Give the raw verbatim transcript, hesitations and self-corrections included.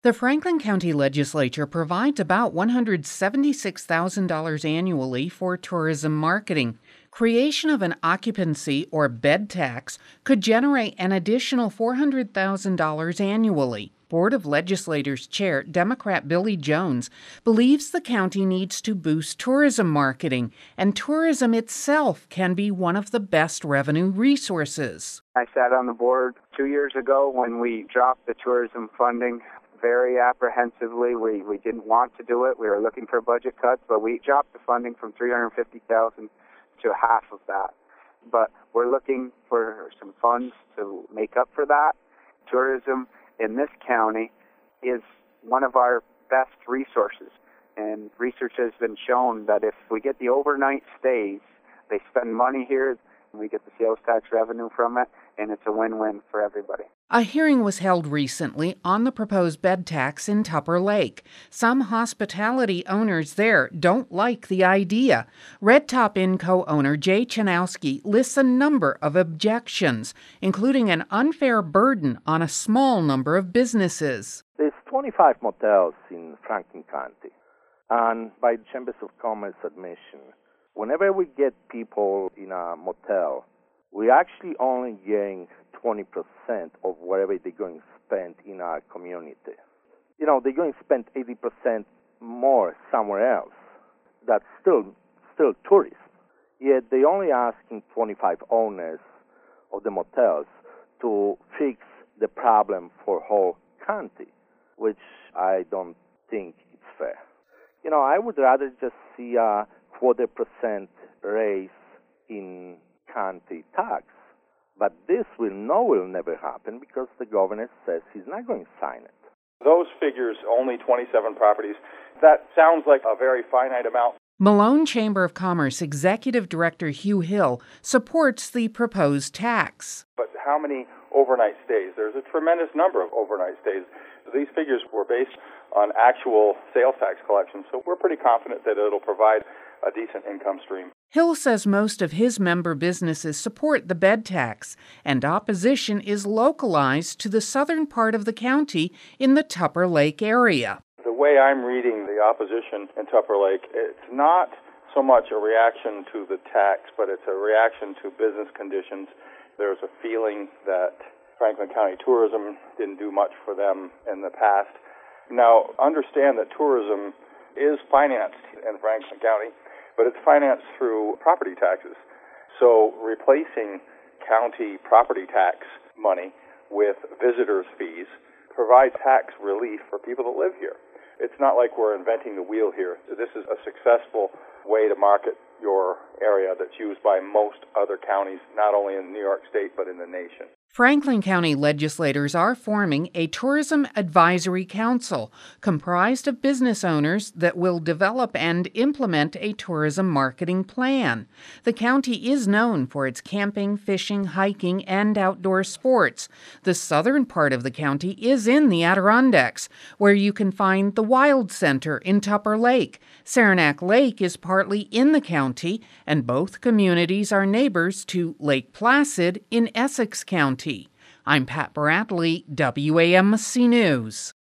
The Franklin County Legislature provides about one hundred seventy-six thousand dollars annually for tourism marketing. Creation of an occupancy or bed tax could generate an additional four hundred thousand dollars annually. Board of Legislators Chair Democrat Billy Jones believes the county needs to boost tourism marketing, and tourism itself can be one of the best revenue resources. I sat on the board two years ago when we dropped the tourism funding very apprehensively. We we didn't want to do it. We were looking for budget cuts, but we dropped the funding from three hundred fifty thousand dollars to half of that. But we're looking for some funds to make up for that. Tourism in this county is one of our best resources, and research has been shown that if we get the overnight stays, they spend money here, we get the sales tax revenue from it, and it's a win-win for everybody. A hearing was held recently on the proposed bed tax in Tupper Lake. Some hospitality owners there don't like the idea. Red Top Inn co-owner Jay Chanowski lists a number of objections, including an unfair burden on a small number of businesses. There's twenty-five motels in Franklin County, and by Chambers of Commerce admission, whenever we get people in a motel, we actually only gain twenty percent of whatever they're going to spend in our community. You know, they're going to spend eighty percent more somewhere else. That's still still tourism. Yet they're only asking twenty-five owners of the motels to fix the problem for whole county, which I don't think it's fair. You know, I would rather just see a quarter percent raise in county tax. But this will know will never happen because the governor says he's not going to sign it. Those figures, only twenty-seven properties, that sounds like a very finite amount. Malone Chamber of Commerce Executive Director Hugh Hill supports the proposed tax. But how many overnight stays? There's a tremendous number of overnight stays. These figures were based on actual sales tax collection, so we're pretty confident that it'll provide a decent income stream. Hill says most of his member businesses support the bed tax, and opposition is localized to the southern part of the county in the Tupper Lake area. The way I'm reading the opposition in Tupper Lake, it's not so much a reaction to the tax, but it's a reaction to business conditions. There's a feeling that Franklin County tourism didn't do much for them in the past. Now, understand that tourism is financed in Franklin County, but it's financed through property taxes. So replacing county property tax money with visitors' fees provides tax relief for people that live here. It's not like we're inventing the wheel here. This is a successful way to market your area that's used by most other counties, not only in New York State, but in the nation. Franklin County legislators are forming a tourism advisory council comprised of business owners that will develop and implement a tourism marketing plan. The county is known for its camping, fishing, hiking, and outdoor sports. The southern part of the county is in the Adirondacks, where you can find the Wild Center in Tupper Lake. Saranac Lake is partly in the county, and both communities are neighbors to Lake Placid in Essex County. I'm Pat Bradley, W A M C News.